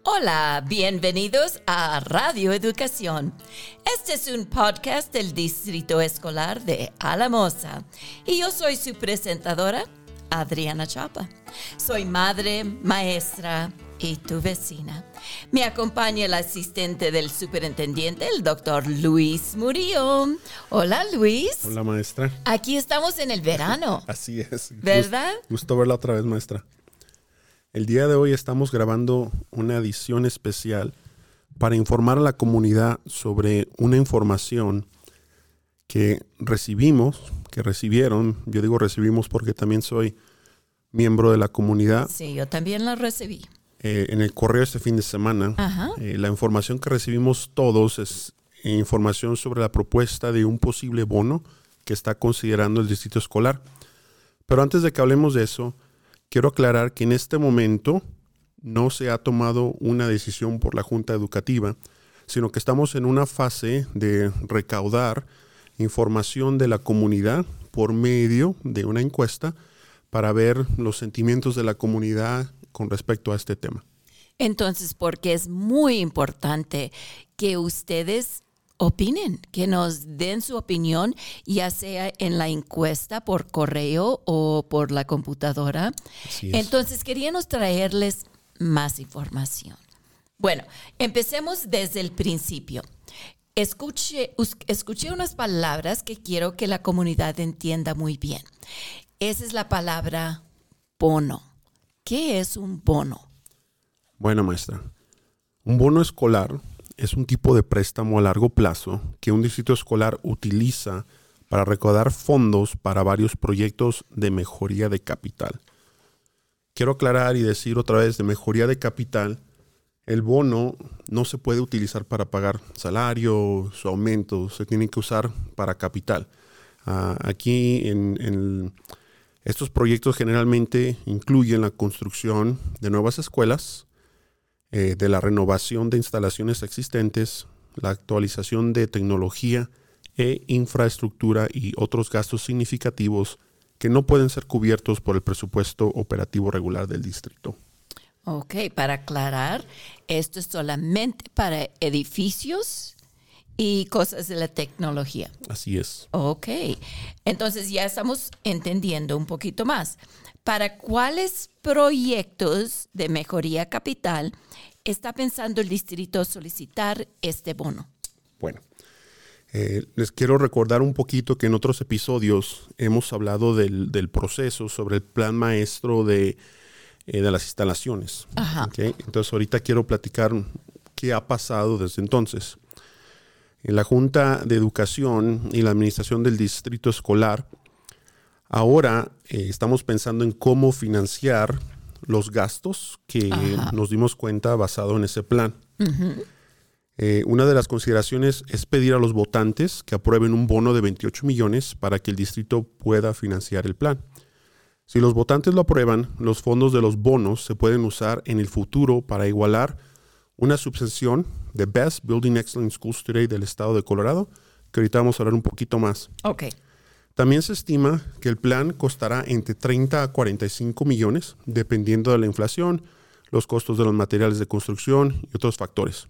Hola, bienvenidos a Radio Educación. Este es un podcast del Distrito Escolar de Alamosa y yo soy su presentadora, Adriana Chapa. Soy madre, maestra y tu vecina. Me acompaña el asistente del superintendente, el doctor Luis Murillo. Hola, Luis. Hola, maestra. Aquí estamos en el verano. Así es. ¿Verdad? Gusto verla otra vez, maestra. El día de hoy estamos grabando una edición especial para informar a la comunidad sobre una información que recibieron. Yo digo recibimos porque también soy miembro de la comunidad. Sí, yo también la recibí. En el correo este fin de semana. La información que recibimos todos es información sobre la propuesta de un posible bono que está considerando el distrito escolar. Pero antes de que hablemos de eso, quiero aclarar que en este momento no se ha tomado una decisión por la Junta Educativa, sino que estamos en una fase de recaudar información de la comunidad por medio de una encuesta para ver los sentimientos de la comunidad con respecto a este tema. Entonces, porque es muy importante que ustedes opinen, que nos den su opinión, ya sea en la encuesta por correo o por la computadora. Así es. Entonces, queríamos traerles más información. Bueno, empecemos desde el principio. Escuché unas palabras que quiero que la comunidad entienda muy bien. Esa es la palabra bono. ¿Qué es un bono? Bueno, maestra, un bono escolar es un tipo de préstamo a largo plazo que un distrito escolar utiliza para recaudar fondos para varios proyectos de mejoría de capital. Quiero aclarar y decir otra vez, de mejoría de capital, el bono no se puede utilizar para pagar salarios o aumentos, se tiene que usar para capital. Aquí en estos proyectos generalmente incluyen la construcción de nuevas escuelas, de la renovación de instalaciones existentes, la actualización de tecnología e infraestructura y otros gastos significativos que no pueden ser cubiertos por el presupuesto operativo regular del distrito. Ok, para aclarar, esto es solamente para edificios y cosas de la tecnología. Así es. Ok, entonces ya estamos entendiendo un poquito más. ¿Para cuáles proyectos de mejoría capital está pensando el distrito solicitar este bono? Bueno, les quiero recordar un poquito que en otros episodios hemos hablado del proceso sobre el plan maestro de las instalaciones. Ajá. ¿Okay? Entonces ahorita quiero platicar qué ha pasado desde entonces. En la Junta de Educación y la Administración del Distrito Escolar, ahora estamos pensando en cómo financiar los gastos que nos dimos cuenta basado en ese plan. Una de las consideraciones es pedir a los votantes que aprueben un bono de 28 millones para que el distrito pueda financiar el plan. Si los votantes lo aprueban, los fondos de los bonos se pueden usar en el futuro para igualar una subvención de Best Building Excellence Schools Today del estado de Colorado, que ahorita vamos a hablar un poquito más. Ok. También se estima que el plan costará entre 30 a 45 millones, dependiendo de la inflación, los costos de los materiales de construcción y otros factores.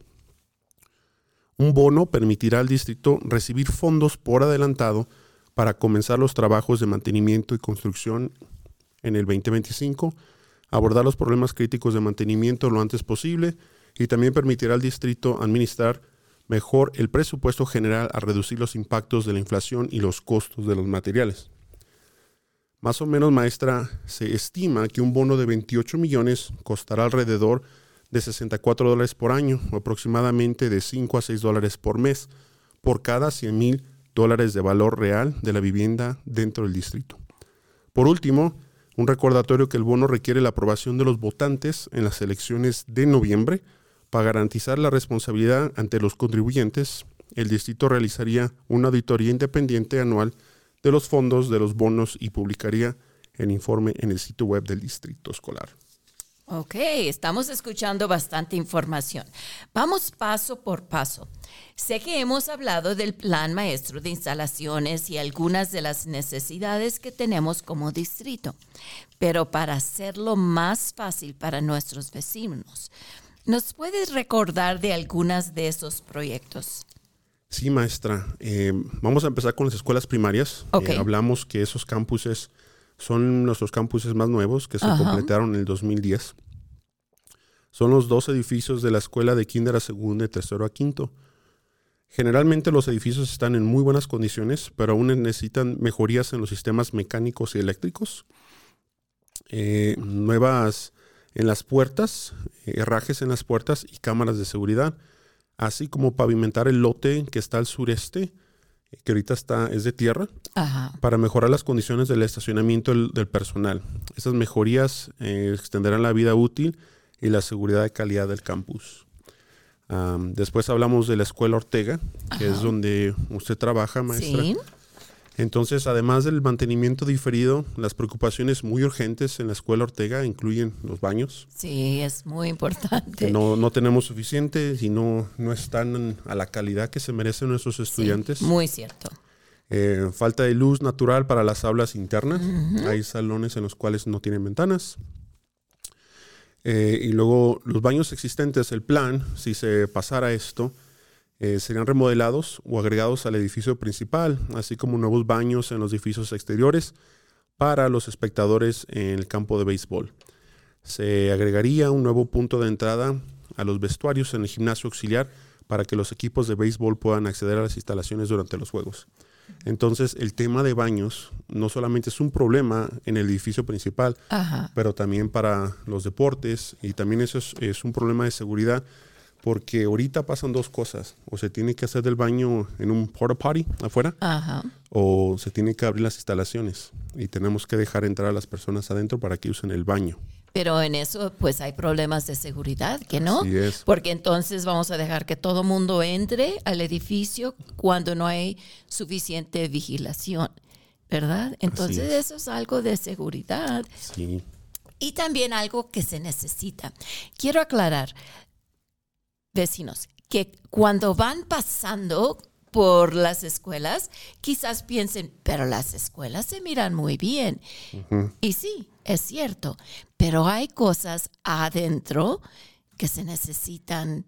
Un bono permitirá al distrito recibir fondos por adelantado para comenzar los trabajos de mantenimiento y construcción en el 2025, abordar los problemas críticos de mantenimiento lo antes posible y también permitirá al distrito administrar mejor el presupuesto general a reducir los impactos de la inflación y los costos de los materiales. Más o menos, maestra, se estima que un bono de 28 millones costará alrededor de $64 por año, o aproximadamente de $5 a $6 por mes, por cada $100,000 de valor real de la vivienda dentro del distrito. Por último, un recordatorio que el bono requiere la aprobación de los votantes en las elecciones de noviembre. Para garantizar la responsabilidad ante los contribuyentes, el distrito realizaría una auditoría independiente anual de los fondos de los bonos y publicaría el informe en el sitio web del distrito escolar. Ok, estamos escuchando bastante información. Vamos paso por paso. Sé que hemos hablado del plan maestro de instalaciones y algunas de las necesidades que tenemos como distrito, pero para hacerlo más fácil para nuestros vecinos, ¿Nos puedes recordar de algunas de esos proyectos? Sí, maestra. Vamos a empezar con las escuelas primarias. Okay. Hablamos que esos campuses son nuestros campuses más nuevos que se completaron en el 2010. Son los 2 edificios de la escuela de kinder a segundo y tercero a quinto. Generalmente los edificios están en muy buenas condiciones, pero aún necesitan mejorías en los sistemas mecánicos y eléctricos. Nuevas en las puertas, herrajes en las puertas y cámaras de seguridad, así como pavimentar el lote que está al sureste, que ahorita es de tierra, para mejorar las condiciones del estacionamiento del personal. Estas mejorías extenderán la vida útil y la seguridad de calidad del campus. Después hablamos de la Escuela Ortega, que es donde usted trabaja, maestra. Sí. Entonces, además del mantenimiento diferido, las preocupaciones muy urgentes en la Escuela Ortega incluyen los baños. Sí, es muy importante. No tenemos suficiente y no están a la calidad que se merecen nuestros estudiantes. Sí, muy cierto. Falta de luz natural para las aulas internas. Hay salones en los cuales no tienen ventanas. Y luego los baños existentes, el plan, si se pasara esto, serían remodelados o agregados al edificio principal, así como nuevos baños en los edificios exteriores para los espectadores en el campo de béisbol. Se agregaría un nuevo punto de entrada a los vestuarios en el gimnasio auxiliar para que los equipos de béisbol puedan acceder a las instalaciones durante los juegos. Entonces, el tema de baños no solamente es un problema en el edificio principal, pero también para los deportes, y también eso es un problema de seguridad, porque ahorita pasan 2 cosas: o se tiene que hacer del baño en un porta potty afuera, o se tiene que abrir las instalaciones y tenemos que dejar entrar a las personas adentro para que usen el baño. Pero en eso pues hay problemas de seguridad, ¿que no? Así es. Porque entonces vamos a dejar que todo mundo entre al edificio cuando no hay suficiente vigilación, ¿verdad? Entonces eso es algo de seguridad. Sí. Y también algo que se necesita. Quiero aclarar, vecinos, que cuando van pasando por las escuelas, quizás piensen, pero las escuelas se miran muy bien. Y sí, es cierto, pero hay cosas adentro que se necesitan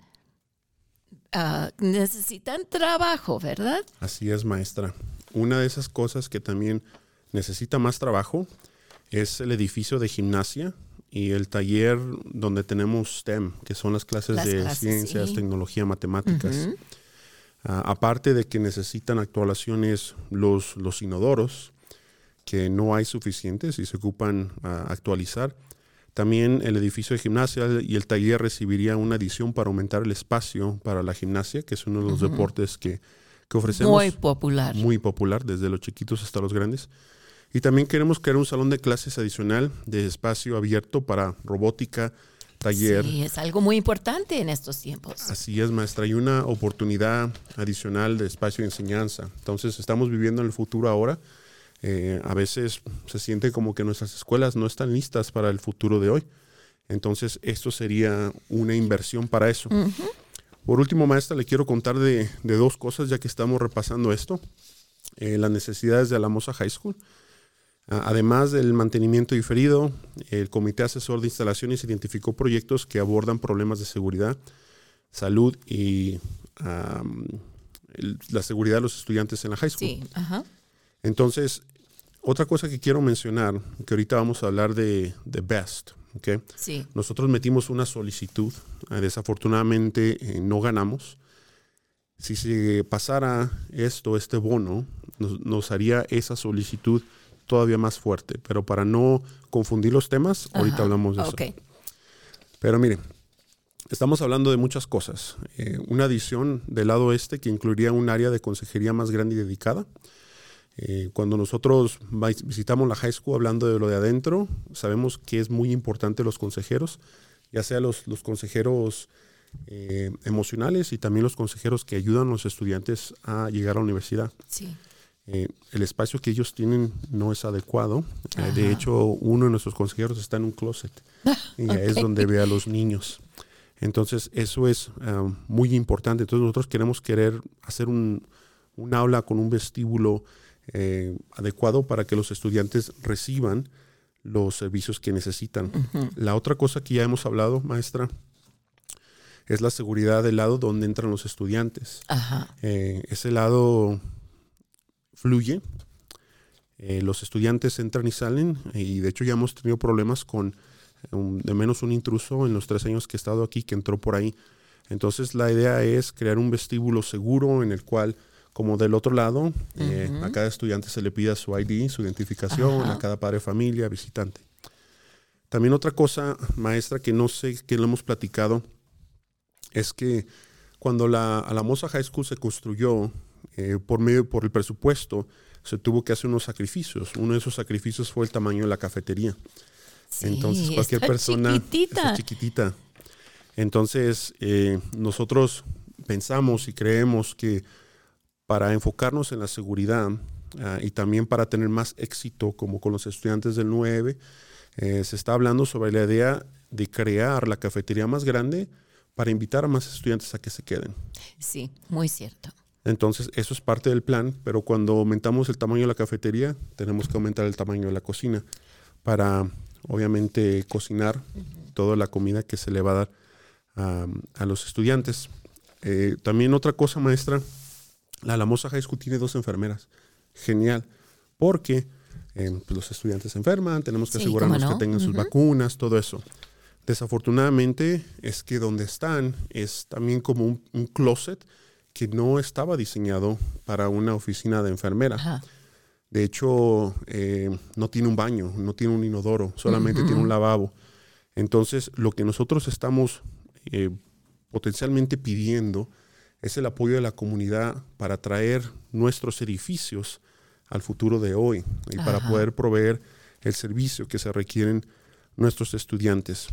trabajo, ¿verdad? Así es, maestra. Una de esas cosas que también necesita más trabajo es el edificio de gimnasia y el taller donde tenemos STEM, que son las clases de ciencias, tecnología, matemáticas. Aparte de que necesitan actualizaciones los inodoros, que no hay suficientes y se ocupan actualizar. También el edificio de gimnasia y el taller recibiría una adición para aumentar el espacio para la gimnasia, que es uno de los deportes que ofrecemos. Muy popular. Muy popular, desde los chiquitos hasta los grandes. Y también queremos crear un salón de clases adicional de espacio abierto para robótica, taller. Sí, es algo muy importante en estos tiempos. Así es, maestra. Hay una oportunidad adicional de espacio de enseñanza. Entonces, estamos viviendo en el futuro ahora. A veces se siente como que nuestras escuelas no están listas para el futuro de hoy. Entonces, esto sería una inversión para eso. Por último, maestra, le quiero contar de 2 cosas, ya que estamos repasando esto. Las necesidades de Alamosa High School. Además del mantenimiento diferido, el Comité Asesor de Instalaciones identificó proyectos que abordan problemas de seguridad, salud y la seguridad de los estudiantes en la high school. Sí, Entonces, otra cosa que quiero mencionar, que ahorita vamos a hablar de BEST. ¿Okay? Sí. Nosotros metimos una solicitud, desafortunadamente no ganamos. Si se pasara este bono, nos haría esa solicitud todavía más fuerte, pero para no confundir los temas, ahorita hablamos de eso. Pero miren, estamos hablando de muchas cosas. Una adición del lado que incluiría un área de consejería más grande y dedicada. Cuando nosotros visitamos la high school, hablando de lo de adentro, sabemos que es muy importante los consejeros, ya sea los consejeros emocionales y también los consejeros que ayudan a los estudiantes a llegar a la universidad. Sí. El espacio que ellos tienen no es adecuado. De hecho, uno de nuestros consejeros está en un closet y es donde ve a los niños. Entonces, eso es muy importante. Entonces, nosotros queremos hacer un aula con un vestíbulo adecuado para que los estudiantes reciban los servicios que necesitan. La otra cosa que ya hemos hablado, maestra, es la seguridad del lado donde entran los estudiantes. Ajá. Ese lado fluye. Los estudiantes entran y salen, y de hecho ya hemos tenido problemas con de menos un intruso en los 3 años que he estado aquí que entró por ahí. Entonces la idea es crear un vestíbulo seguro en el cual, como del otro lado, a cada estudiante se le pida su ID, su identificación, a cada padre de familia, visitante. También otra cosa, maestra, que no sé que lo hemos platicado, es que cuando la Alamosa High School se construyó, por el presupuesto, se tuvo que hacer unos sacrificios. Uno de esos sacrificios fue el tamaño de la cafetería. Sí, entonces cualquier persona chiquitita. está chiquitita. Entonces nosotros pensamos y creemos que para enfocarnos en la seguridad y también para tener más éxito como con los estudiantes del 9, se está hablando sobre la idea de crear la cafetería más grande para invitar a más estudiantes a que se queden. Sí, muy cierto. Entonces, eso es parte del plan, pero cuando aumentamos el tamaño de la cafetería, tenemos que aumentar el tamaño de la cocina para, obviamente, cocinar toda la comida que se le va a dar a los estudiantes. También otra cosa, maestra, la Alamosa High School tiene 2 enfermeras. Genial, porque pues los estudiantes se enferman, tenemos que asegurarnos que tengan sus vacunas, todo eso. Desafortunadamente, es que donde están es también como un closet que no estaba diseñado para una oficina de enfermera. Ajá. De hecho, no tiene un baño, no tiene un inodoro, solamente tiene un lavabo. Entonces, lo que nosotros estamos potencialmente pidiendo es el apoyo de la comunidad para traer nuestros edificios al futuro de hoy y para poder proveer el servicio que se requieren nuestros estudiantes.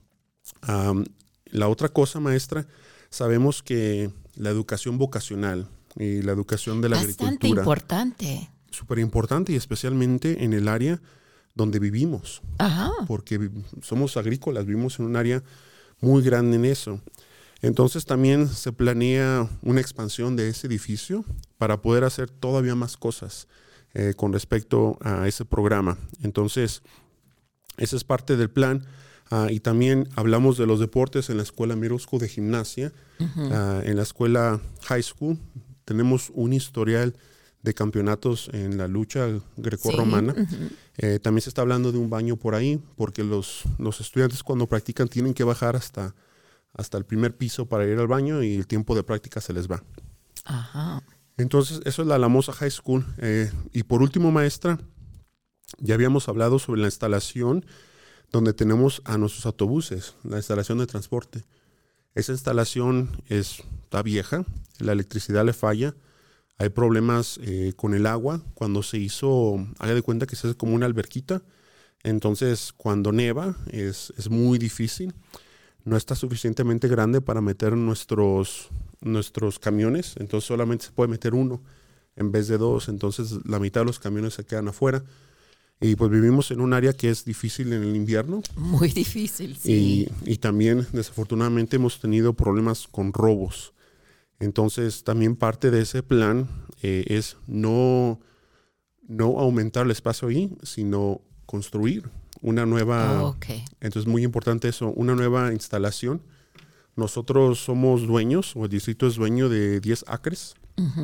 La otra cosa, maestra, sabemos que la educación vocacional y la educación de la agricultura. Bastante importante. Súper importante, y especialmente en el área donde vivimos. Ajá. Porque somos agrícolas, vivimos en un área muy grande en eso. Entonces también se planea una expansión de ese edificio para poder hacer todavía más cosas con respecto a ese programa. Entonces, esa es parte del plan. Y también hablamos de los deportes en la escuela middle school de gimnasia. En la escuela high school tenemos un historial de campeonatos en la lucha grecorromana. Sí. También se está hablando de un baño por ahí, porque los estudiantes cuando practican tienen que bajar hasta el primer piso para ir al baño y el tiempo de práctica se les va. Ajá. Entonces, eso es la Alamosa High School. Y por último, maestra, ya habíamos hablado sobre la instalación donde tenemos a nuestros autobuses, la instalación de transporte. Esa instalación está vieja, la electricidad le falla, hay problemas con el agua. Cuando se hizo, haga de cuenta que se hace como una alberquita, entonces cuando neva es muy difícil. No está suficientemente grande para meter nuestros camiones, entonces solamente se puede meter uno en vez de 2, entonces la mitad de los camiones se quedan afuera. Y pues vivimos en un área que es difícil en el invierno. Muy difícil, sí. Y también, desafortunadamente, hemos tenido problemas con robos. Entonces, también parte de ese plan es no aumentar el espacio ahí, sino construir una nueva... Okay. Entonces, muy importante eso, una nueva instalación. Nosotros somos dueños, o el distrito es dueño de 10 acres.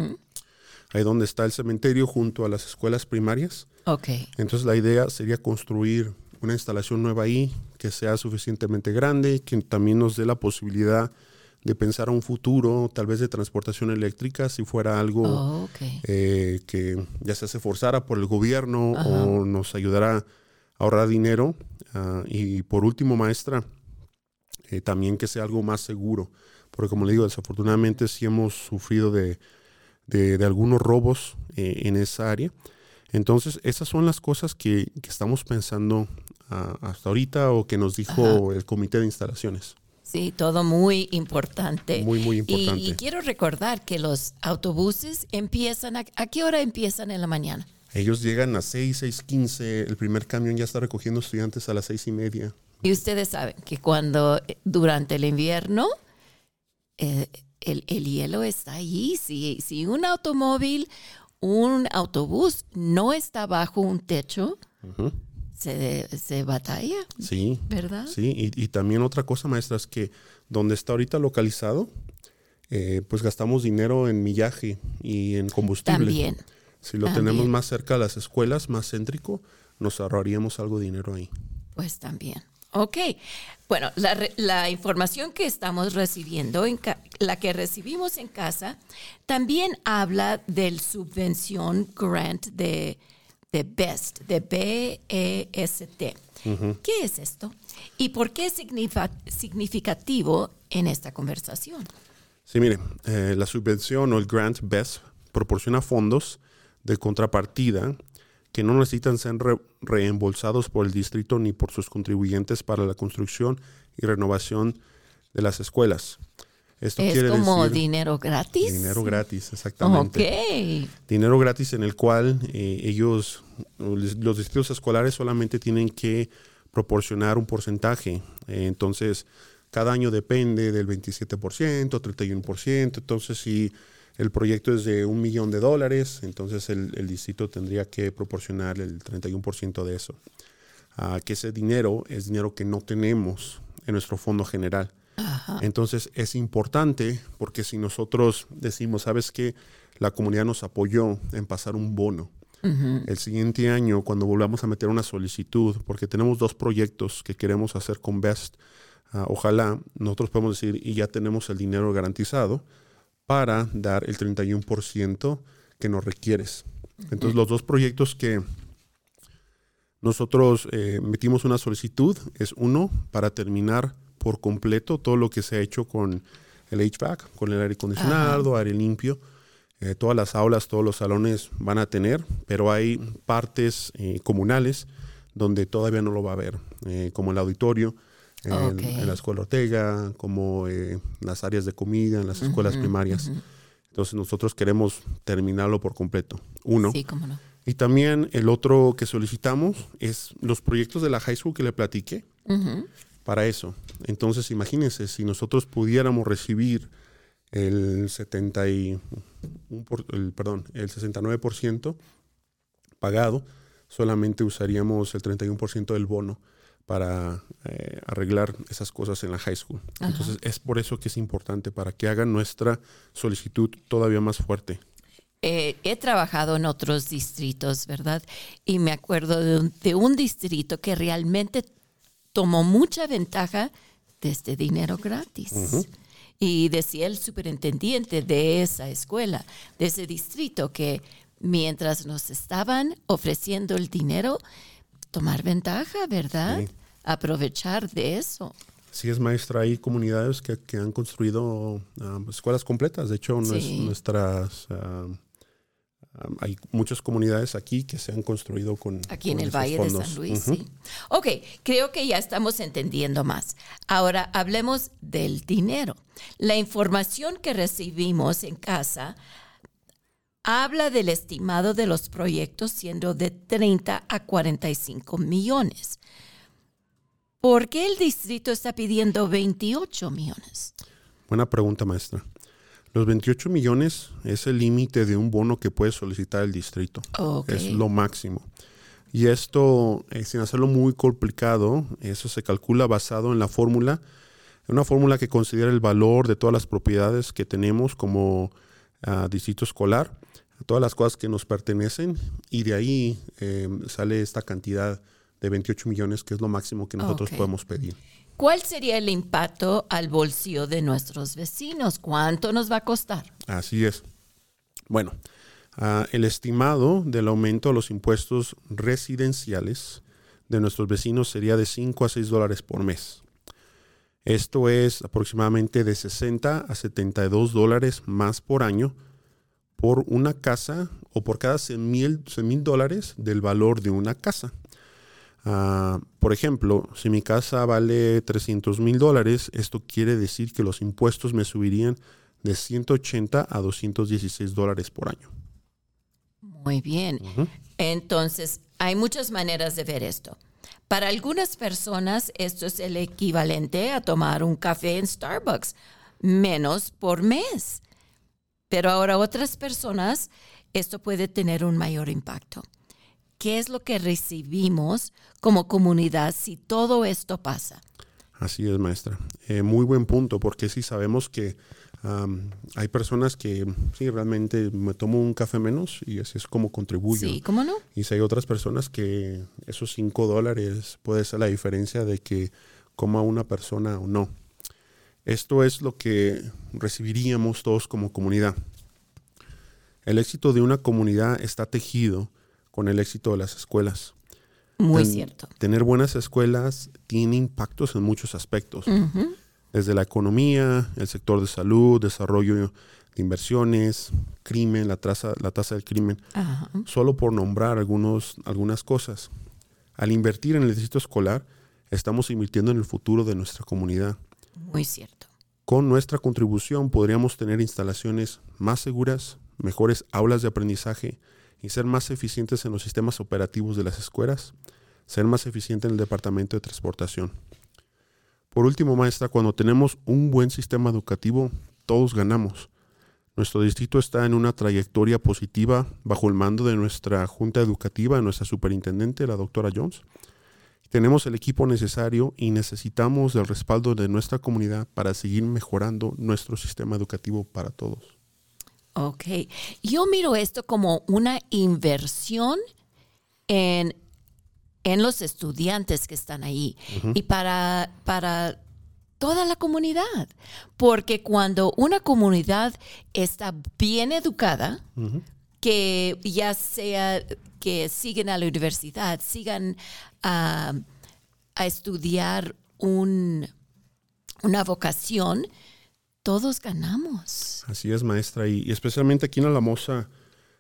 Ahí donde está el cementerio junto a las escuelas primarias. Okay. Entonces la idea sería construir una instalación nueva ahí que sea suficientemente grande, que también nos dé la posibilidad de pensar a un futuro, tal vez de transportación eléctrica, si fuera algo que ya sea se forzara por el gobierno o nos ayudara a ahorrar dinero. Y por último, maestra, también que sea algo más seguro, porque como le digo, desafortunadamente sí hemos sufrido de algunos robos en esa área. Entonces, esas son las cosas que estamos pensando hasta ahorita o que nos dijo el comité de instalaciones. Sí, todo muy importante. Muy, muy importante. Y quiero recordar que los autobuses empiezan, ¿a qué hora empiezan en la mañana? Ellos llegan a 6:15, el primer camión ya está recogiendo estudiantes a las 6:30. Y ustedes saben que cuando durante el invierno el hielo está ahí. Si un automóvil, un autobús no está bajo un techo, se batalla, Sí, ¿verdad? sí. Y también otra cosa, maestra, es que donde está ahorita localizado, pues gastamos dinero en millaje y en combustible. También. Si lo tenemos más cerca a las escuelas, más céntrico, nos ahorraríamos algo de dinero ahí. Pues también. Ok. Bueno, la información que estamos recibiendo, la que recibimos en casa, también habla del subvención grant de BEST, de B-E-S-T. ¿Qué es esto? ¿Y por qué es significativo en esta conversación? Sí, mire, la subvención o el grant BEST proporciona fondos de contrapartida que no necesitan ser reembolsados por el distrito ni por sus contribuyentes para la construcción y renovación de las escuelas. Esto ¿Es quiere como decir dinero gratis? dinero gratis, exactamente. Ok. Dinero gratis en el cual los distritos escolares solamente tienen que proporcionar un porcentaje. Entonces, cada año depende del 27%, 31%. Entonces, si el proyecto es de $1 millón, entonces el distrito tendría que proporcionar el 31% de eso. Que ese dinero es dinero que no tenemos en nuestro fondo general. Ajá. Entonces es importante porque si nosotros decimos, ¿sabes qué? La comunidad nos apoyó en pasar un bono. El siguiente año, cuando volvamos a meter una solicitud, porque tenemos 2 proyectos que queremos hacer con BEST, ojalá nosotros podemos decir, y ya tenemos el dinero garantizado para dar el 31% que nos requieres. Entonces los 2 proyectos que nosotros metimos una solicitud es uno para terminar por completo todo lo que se ha hecho con el HVAC, con el aire acondicionado, aire limpio. Todas las aulas, todos los salones van a tener, pero hay partes comunales donde todavía no lo va a haber, como el auditorio, en la escuela Ortega, como las áreas de comida, en las escuelas primarias. Entonces nosotros queremos terminarlo por completo. Uno. Sí, cómo no. Y también el otro que solicitamos es los proyectos de la high school que le platiqué. Para eso. Entonces, imagínense, si nosotros pudiéramos recibir el 69% pagado, solamente usaríamos el 31% del bono para arreglar esas cosas en la high school. Entonces, es por eso que es importante, para que hagan nuestra solicitud todavía más fuerte. He trabajado en otros distritos, ¿verdad? Y me acuerdo de un distrito que realmente tomó mucha ventaja de este dinero gratis. Y decía el superintendente de esa escuela, de ese distrito, que mientras nos estaban ofreciendo el dinero, tomar ventaja, ¿verdad? Sí. Aprovechar de eso. Sí, es maestra. Hay comunidades que han construido escuelas completas. De hecho, hay muchas comunidades aquí que se han construido con aquí en el esos Valle fondos. de San Luis, sí. Ok, creo que ya estamos entendiendo más. Ahora hablemos del dinero. La información que recibimos en casa habla del estimado de los proyectos siendo de 30 a 45 millones. ¿Por qué el distrito está pidiendo 28 millones? Buena pregunta, maestra. Los 28 millones es el límite de un bono que puede solicitar el distrito. Es lo máximo. Y esto, sin hacerlo muy complicado, eso se calcula basado en la fórmula, una fórmula que considera el valor de todas las propiedades que tenemos como distrito escolar, todas las cosas que nos pertenecen, y de ahí sale esta cantidad de 28 millones, que es lo máximo que nosotros podemos pedir. ¿Cuál sería el impacto al bolsillo de nuestros vecinos? ¿Cuánto nos va a costar? Así es. Bueno, el estimado del aumento a los impuestos residenciales de nuestros vecinos sería de $5 a $6 por mes. Esto es aproximadamente de $60 a $72 más por año por una casa, o por cada $100,000 del valor de una casa. Por ejemplo, si mi casa vale $300,000, esto quiere decir que los impuestos me subirían de $180 a $216 por año. Muy bien. Entonces, hay muchas maneras de ver esto. Para algunas personas, esto es el equivalente a tomar un café en Starbucks, menos por mes. Pero ahora otras personas, esto puede tener un mayor impacto. qué es lo que recibimos como comunidad si todo esto pasa. Así es, maestra. Muy buen punto, porque sí sabemos que hay personas que sí, realmente me tomo un café menos y así es como contribuyo. Sí, ¿cómo no? Y si hay otras personas que esos $5 puede ser la diferencia de que coma una persona o no. Esto es lo que recibiríamos todos como comunidad. El éxito de una comunidad está tejido con el éxito de las escuelas. Muy cierto. Tener buenas escuelas tiene impactos en muchos aspectos. Uh-huh. Desde la economía, el sector de salud, desarrollo de inversiones, crimen, la tasa del crimen. Uh-huh. Solo por nombrar algunas cosas. Al invertir en el distrito escolar, estamos invirtiendo en el futuro de nuestra comunidad. Muy cierto. Con nuestra contribución podríamos tener instalaciones más seguras, mejores aulas de aprendizaje y ser más eficientes en los sistemas operativos de las escuelas, ser más eficiente en el departamento de transportación. Por último, maestra, cuando tenemos un buen sistema educativo, todos ganamos. Nuestro distrito está en una trayectoria positiva bajo el mando de nuestra junta educativa, nuestra superintendente, la doctora Jones. Tenemos el equipo necesario y necesitamos del respaldo de nuestra comunidad para seguir mejorando nuestro sistema educativo para todos. Ok. Yo miro esto como una inversión en los estudiantes que están ahí y para toda la comunidad. Porque cuando una comunidad está bien educada, que ya sea que sigan a la universidad, sigan a estudiar una vocación, todos ganamos. Así es, maestra. Y especialmente aquí en Alamosa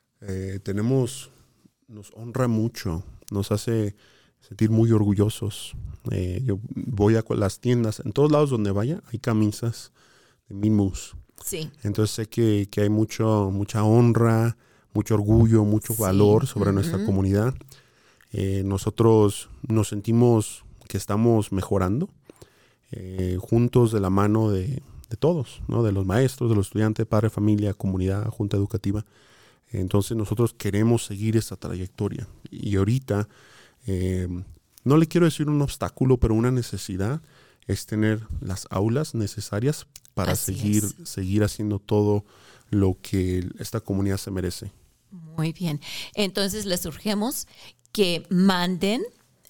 nos honra mucho, nos hace sentir muy orgullosos. Yo voy a las tiendas, en todos lados donde vaya, hay camisas de Minmus. Sí. Entonces sé que hay mucha honra, mucho orgullo, mucho valor sobre nuestra comunidad. Nosotros nos sentimos que estamos mejorando juntos de la mano de todos, ¿no? De los maestros, de los estudiantes, padre, familia, comunidad, junta educativa. Entonces nosotros queremos seguir esta trayectoria. Y ahorita, no le quiero decir un obstáculo, pero una necesidad es tener las aulas necesarias para seguir haciendo todo lo que esta comunidad se merece. Muy bien. Entonces les urgemos que manden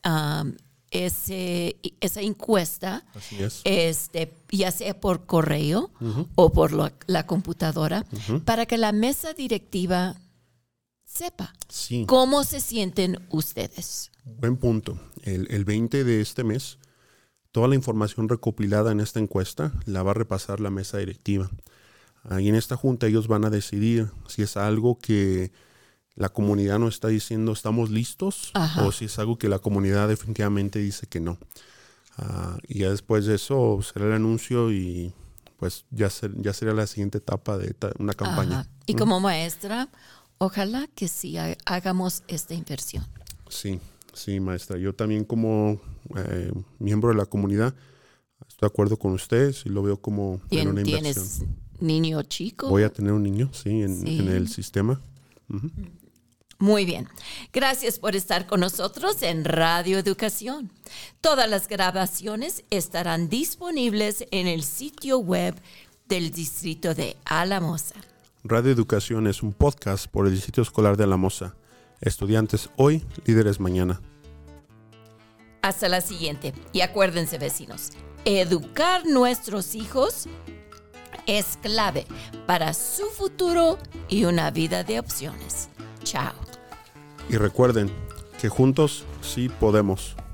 esa encuesta, ya sea por correo o por la computadora, para que la mesa directiva sepa cómo se sienten ustedes. Buen punto. El 20 de este mes, toda la información recopilada en esta encuesta la va a repasar la mesa directiva. Ahí en esta junta ellos van a decidir si es algo que la comunidad nos está diciendo estamos listos, o si es algo que la comunidad definitivamente dice que no. Y ya después de eso será el anuncio y pues ya sería la siguiente etapa de una campaña. Y como maestra, ojalá que sí hagamos esta inversión. Sí, maestra. Yo también como miembro de la comunidad estoy de acuerdo con usted, sí lo veo como en una inversión. ¿Tienes niño chico? Voy a tener un niño, en el sistema. Muy bien. Gracias por estar con nosotros en Radio Educación. Todas las grabaciones estarán disponibles en el sitio web del Distrito de Alamosa. Radio Educación es un podcast por el Distrito Escolar de Alamosa. Estudiantes hoy, líderes mañana. Hasta la siguiente. Y acuérdense, vecinos, educar nuestros hijos es clave para su futuro y una vida de opciones. Chao. Y recuerden que juntos sí podemos.